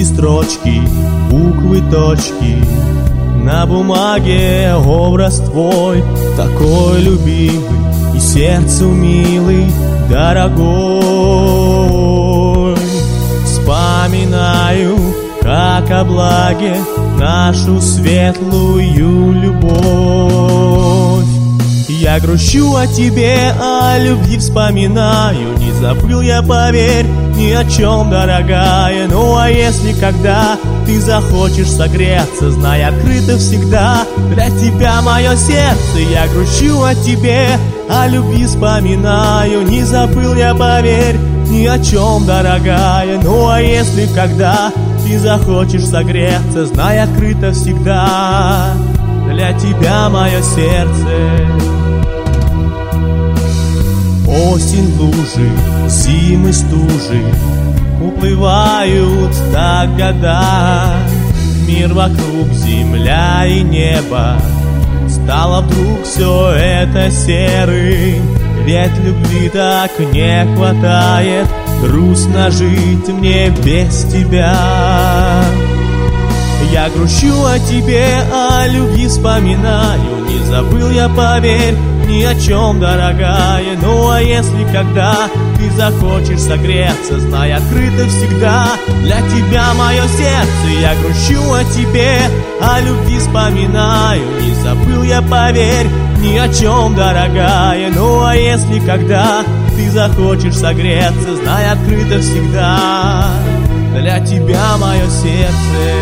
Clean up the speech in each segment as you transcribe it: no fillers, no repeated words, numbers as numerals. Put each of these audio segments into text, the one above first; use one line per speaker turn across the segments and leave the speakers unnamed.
эти строчки, буквы, точки. На бумаге образ твой, такой любимый и сердцу милый, дорогой. Вспоминаю, как о благе, нашу светлую любовь. Я грущу о тебе, о любви вспоминаю. Не забыл я, поверь, ни о чем, дорогая. Ну а если когда ты захочешь согреться, знай, открыто всегда для тебя мое сердце. Я грущу о тебе, о любви вспоминаю. Не забыл я, поверь, ни о чем, дорогая. Ну а если когда ты захочешь согреться, знай, открыто всегда для тебя мое сердце. Осень, лужи, зимы, стужи, уплывают так года. Мир вокруг, земля и небо, стало вдруг все это серым. Ведь любви так не хватает, грустно жить мне без тебя. Я грущу о тебе, о любви вспоминаю. Не забыл я, поверь, ни о чем, дорогая. Ну а если когда ты захочешь согреться, знай, открыто всегда для тебя мое сердце. Я грущу о тебе, о любви вспоминаю. Не забыл я, поверь, ни о чем, дорогая. Ну а если когда ты захочешь согреться, знай, открыто всегда для тебя мое сердце.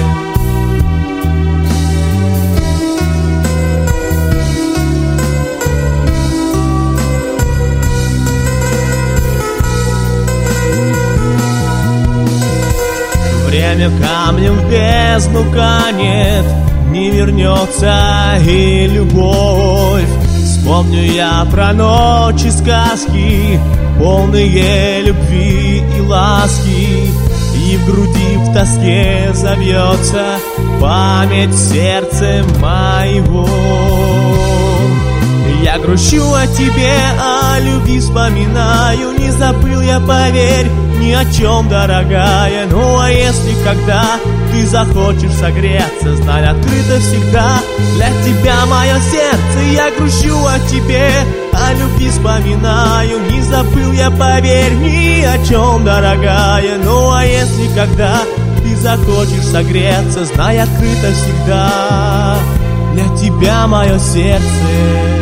Время камнем в бездну канет, не вернется и любовь. Вспомню я про ночи, сказки, полные любви и ласки. И в груди в тоске забьется память сердца моего. Я грущу о тебе, о любви вспоминаю. Не забыл я, поверь, ни о чем, дорогая. Ну а если когда ты захочешь согреться, знай, открыто всегда для тебя мое сердце. Я грущу о тебе, о любви вспоминаю. Не забыл я, поверь, ни о чем, дорогая. Ну а если когда ты захочешь согреться, знай, открыто всегда для тебя мое сердце.